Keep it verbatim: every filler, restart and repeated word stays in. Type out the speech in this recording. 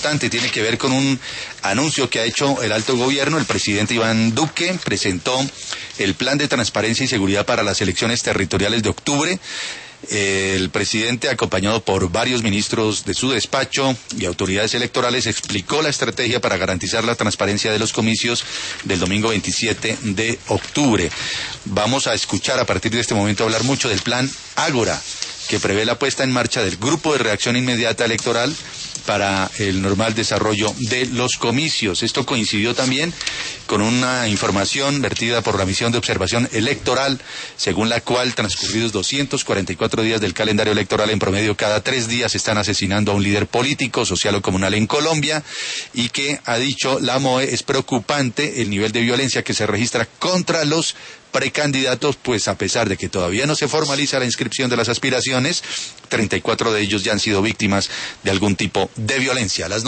importante, tiene que ver con un anuncio que ha hecho el alto gobierno. El presidente Iván Duque presentó el Plan de Transparencia y Seguridad para las elecciones territoriales de octubre. El presidente, acompañado por varios ministros de su despacho y autoridades electorales, explicó la estrategia para garantizar la transparencia de los comicios del domingo veintisiete de octubre. Vamos a escuchar a partir de este momento hablar mucho del plan Ágora, que prevé la puesta en marcha del Grupo de Reacción Inmediata Electoral para el normal desarrollo de los comicios. Esto coincidió también con una información vertida por la Misión de Observación Electoral, según la cual, transcurridos doscientos cuarenta y cuatro días del calendario electoral, en promedio cada tres días están asesinando a un líder político, social o comunal en Colombia, y que, ha dicho la M O E, es preocupante el nivel de violencia que se registra contra los precandidatos, pues a pesar de que todavía no se formaliza la inscripción de las aspiraciones, treinta y cuatro de ellos ya han sido víctimas de algún tipo de violencia. Las